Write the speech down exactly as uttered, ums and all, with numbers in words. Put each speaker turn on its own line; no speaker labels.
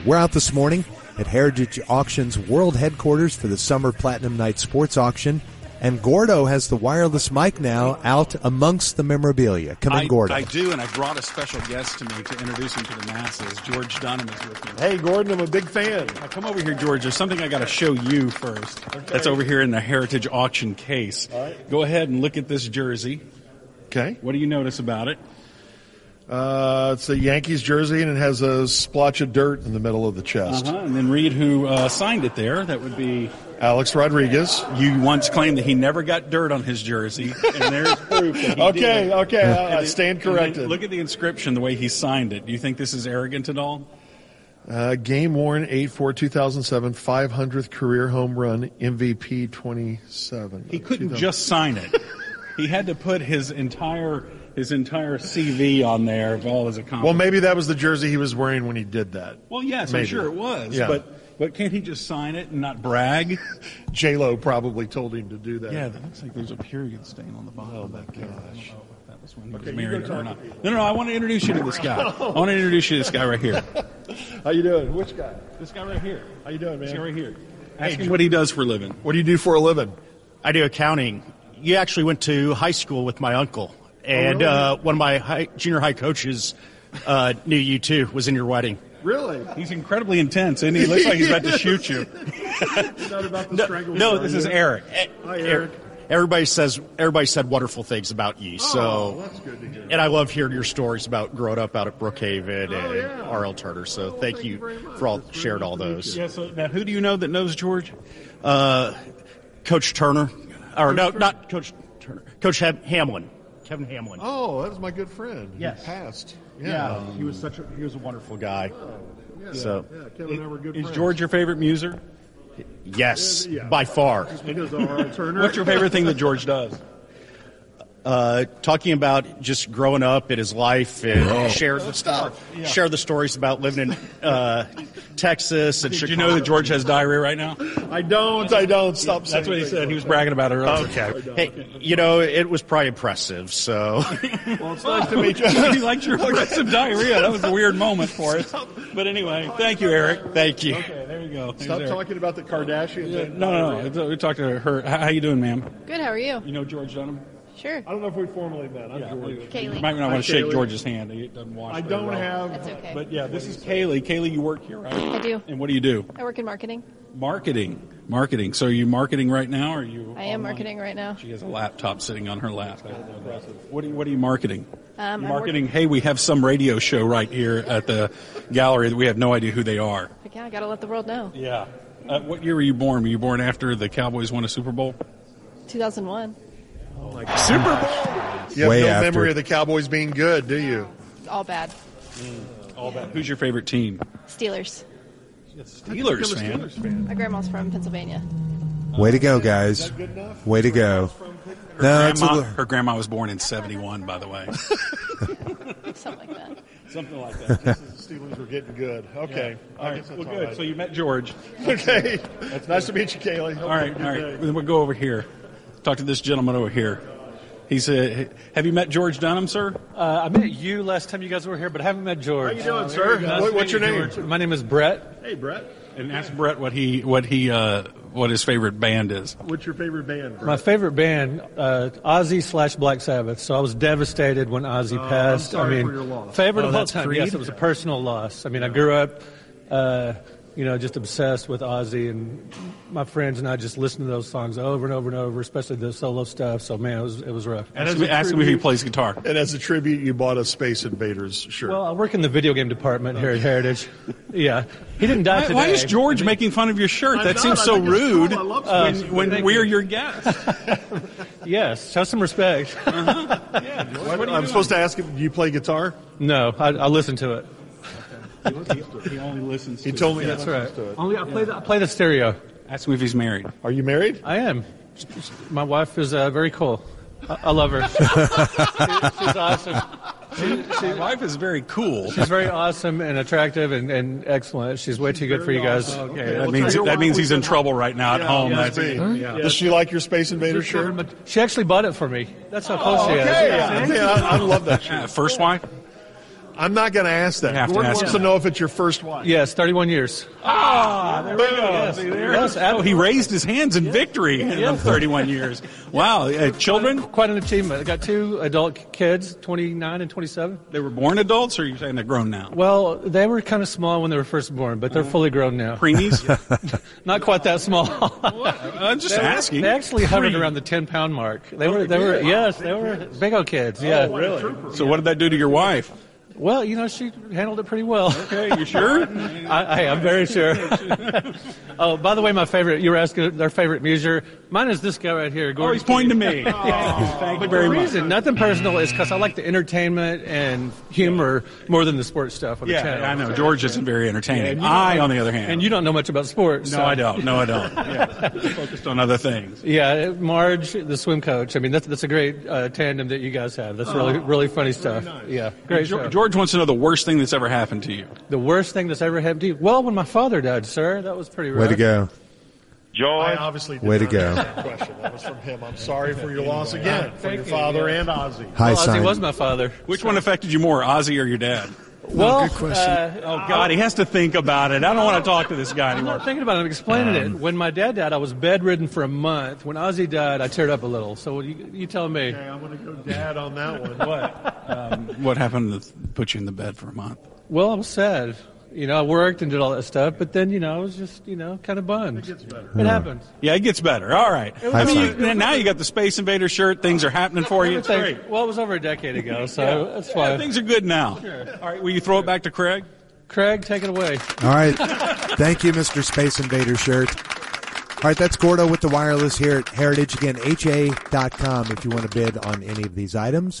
We're out this morning at Heritage Auctions World Headquarters for the Summer Platinum Night Sports Auction. And Gordo has the wireless mic now out amongst the memorabilia. Come in,
I,
Gordo.
I do, and I brought a special guest to me to introduce him to the masses. George Dunham is with me.
Hey, Gordon, I'm a big fan.
Now, come over here, George. There's something I got to show you first.
Okay.
That's over here in the Heritage Auction case.
All right.
Go ahead and look at this jersey.
Okay.
What do you notice about it?
Uh, it's a Yankees jersey, and it has a splotch of dirt in the middle of the chest.
Uh-huh. And then read who uh, signed it there. That would be
Alex Rodriguez.
You once claimed that he never got dirt on his jersey, and there's proof that he
Okay,
did.
okay, I, I
And
stand
then- and then
corrected.
Look at the inscription, the way he signed it. Do you think this is arrogant at all?
Uh, game worn eight four two thousand seven, five hundredth career home run, M V P twenty-seven.
He couldn't just sign it. He had to put his entire his entire C V on there of all his accomplishments.
Well, maybe that was the jersey he was wearing when he did that.
Well, yes,
maybe.
I'm sure it was.
Yeah.
But but can't he just sign it and not brag?
J-Lo probably told him to do that.
Yeah, that looks like there's a period stain on the bottom.
Oh,
of
my
that.
gosh.
I don't know if that was when he
Okay,
was
you
married
go
or
talk
not.
to people.
No, no, no, I want to introduce you to this guy. I want to introduce you to this guy right here.
How you doing? Which guy?
This guy right here.
How you doing, man?
This guy right here.
Hey,
Ask him what he does for a living.
What do you do for a living?
I do accounting. You actually went to high school with my uncle, and
really?
uh, one of my high, junior high coaches uh, knew you too. Was in your wedding.
Really?
He's incredibly intense, and he looks like he's about to shoot you.
Not about the
No,
strangle
no,
story,
This is
yeah?
Eric.
Hi, Eric.
Everybody says everybody said wonderful things about you. So,
Oh, that's good to hear.
and I love hearing your stories about growing up out at Brookhaven and
Oh, yeah.
R L Turner. So,
Oh,
thank,
thank
you
you very much.
for all
It's very
shared
nice
all
to meet
those.
you.
Yeah, so now who do you know that knows George?
Uh, Coach Turner, or no, not Coach Turner. Coach Ham- Hamlin, Kevin Hamlin.
Oh, that was my good friend.
Yes.
He passed. Yeah.
Yeah, he was such a he was a wonderful guy.
Yeah.
So,
yeah, Kevin and I were good
Is
friends.
George your favorite muser?
yes,
Yeah.
by far.
Because of R L Turner.
What's your favorite thing that George does?
Uh, talking about just growing up in his life and share the stuff, share the stories about living in uh, Texas and
Did
Chicago.
you know that George has diarrhea right now?
I don't. I don't. Stop saying
That's what he
things
said.
like
He was
that.
bragging about it earlier.
Okay. Hey, you know, it was probably impressive. So,
Well, it's nice to meet you.
He liked your aggressive diarrhea. That was a weird moment for us. But anyway, thank you, Eric.
thank you.
Okay, there you go. There's
Stop
Eric.
talking about the Kardashians.
Yeah,
and
no, no,
diarrhea.
no. We talked to her. How, how you doing, ma'am?
Good, how are you?
You know George Dunham?
Sure.
I don't know if we formally met. I'm George.
You
Kaylee.
might not
Hi,
want to shake
Kaylee.
George's hand. He doesn't wash
I
very
don't
well.
have.
That's okay.
But yeah, this is Kaylee. Kaylee, you work here, right?
I do.
And what do you do?
I work in marketing.
Marketing. Marketing. So are you marketing right now, or are you?
I am
online?
marketing right now.
She has a laptop sitting on her lap. What are you, what are you marketing?
Um, I'm
marketing. Hey, we have some radio show right here at the gallery that we have no idea who they are.
But yeah, I gotta let the world know.
Yeah. Uh, what year were you born? Were you born after the Cowboys won a Super Bowl?
two thousand one.
Super Bowl. You have
Way
no
after.
memory of the Cowboys being good, do you?
All bad.
All that. Who's your favorite team?
Steelers.
Steelers fan.
Steelers fan.
My grandma's from Pennsylvania.
Way to go, guys.
Good enough.
Way to go.
Her,
No, it's a
grandma,
little-
her grandma was born in seventy-one, by the way.
Something like that.
Something like that.
Steelers were getting good. Okay.
All
I
right.
guess that's
Well,
all
good.
right.
So you met George.
Okay. It's nice to meet you, Kaylee.
All right. All right. Then we'll go over here. Talk to this gentleman over here. He's uh, have you met George Dunham, sir?
Uh, I met you last time you guys were here, but I haven't met George.
How you doing, sir?
Nice
What-
to
what's
meet
your
you,
name?
George. My name is Brett.
Hey, Brett.
And ask Brett what he what he uh, what his favorite band is.
What's your favorite band, Brett?
My favorite band, uh, Ozzy slash Black Sabbath. So I was devastated when Ozzy
Oh, I'm
passed.
sorry
I mean,
for your loss.
favorite
Oh,
of all
that's
time.
Creed?
Yes, it was a personal loss. I mean, I grew up, uh, you know, just obsessed with Ozzy, and my friends and I just listened to those songs over and over and over, especially the solo stuff. So man, it was it was rough.
Ask him, ask him if he plays guitar.
And as a tribute, you bought a Space Invaders shirt.
Well, I work in the video game department here at Heritage. Yeah, he didn't die
Why,
today.
why is George making fun of your shirt?
I'm
that
not.
seems
I
so
think it's
rude
cool. I love
when,
Space
when
Thank
we're
you.
your guests.
Yes, show some respect.
Yeah, George, what are you
I'm
doing?
supposed to ask him, do you play guitar?
No, I, I listen to it.
He only listens.
He
to
told me
it.
he
That's
listens
right.
to it.
Only I play the, I play the stereo.
Ask him if he's married.
Are you married?
I am. My wife is uh, very cool. I, I love her. She- she's awesome.
My wife is very cool.
She's very awesome and attractive and, and excellent. She's way too good for you guys.
Okay, that
Well,
means
tell you
that
what,
means
we
he's in
can-
trouble right now at home.
must
That's
be.
yeah.
Does she like your Space Invaders shirt?
She actually bought it for me. That's how close she is.
Okay, yeah, I, I love that shirt.
Yeah, first wife.
I'm not going to ask that.
You have to
Gordon
ask
wants
him.
to know if it's your first wife.
Yes, thirty-one years.
Ah, there we go.
Yes,
See there?
yes,
Oh, he raised his hands in victory in thirty-one years. Wow. Uh, children?
Quite an achievement. I got two adult kids, twenty-nine and twenty-seven.
They were born adults, or are you saying they're grown now?
Well, they were kind of small when they were first born, but they're fully grown now.
Preemies?
Not quite that small.
I'm just
They,
asking.
they actually hovered
Pre-
around the ten pound mark. They were, they were, yes, they were big old kids. Yeah.
So what did that do to your wife?
Well, you know, she handled it pretty well.
Okay, you sure?
I, I, I'm very sure. Oh, by the way, my favorite, you were asking their favorite musier. Mine is this guy right here.
Oh,
Gordon
he's pointing to me.
Yeah.
Thank you
But
very
the
much.
reason, nothing personal, is because I like the entertainment and humor more than the sports stuff on the
Yeah,
channel.
I know. George isn't very entertaining.
and you
I,
don't-
on the other hand.
And you don't know much about sports.
No,
so-
I don't. No, I don't. Yeah. Focused on other things.
Yeah, Marge, the swim coach. I mean, that's that's a great uh, tandem that you guys have. That's really really funny stuff. Yeah, great show.
George, George wants to know the worst thing that's ever happened to you.
The worst thing that's ever happened to you? Well, when my father died, sir, that was pretty rough.
Way to go.
I
George,
obviously did
Way to
not
go.
answer that question. That was from him. I'm sorry for your loss again, for your
you,
father
yeah.
and Ozzy.
Hi,
Well, Ozzy
Simon.
was my father.
Which one affected you more, Ozzy or your dad?
Well,
good question.
Uh,
Oh, God, he has to think about it. I don't want to talk to this guy
I'm
anymore.
not thinking about it. I'm explaining it. When my dad died, I was bedridden for a month. When Ozzy died, I teared up a little. So you, you tell me.
Okay, I'm going to go dad on that one.
What? Um, what happened to put you in the bed for a month?
Well, I was sad. You know, I worked and did all that stuff, but then, you know, I was just, you know, kind of bummed. It gets better. It happens.
Yeah, it gets better. All right. I mean,
Simon.
you, now you got the Space Invader shirt. Things are happening for you. It's
Everything-
great.
Well, it was over a decade ago, so that's
Yeah,
fine.
things are good now. All right. Will you throw it back to Craig?
Craig, take it away.
All right. Thank you, Mister Space Invader shirt. All right, that's Gordo with the wireless here at Heritage. Again, H A dot com if you want to bid on any of these items.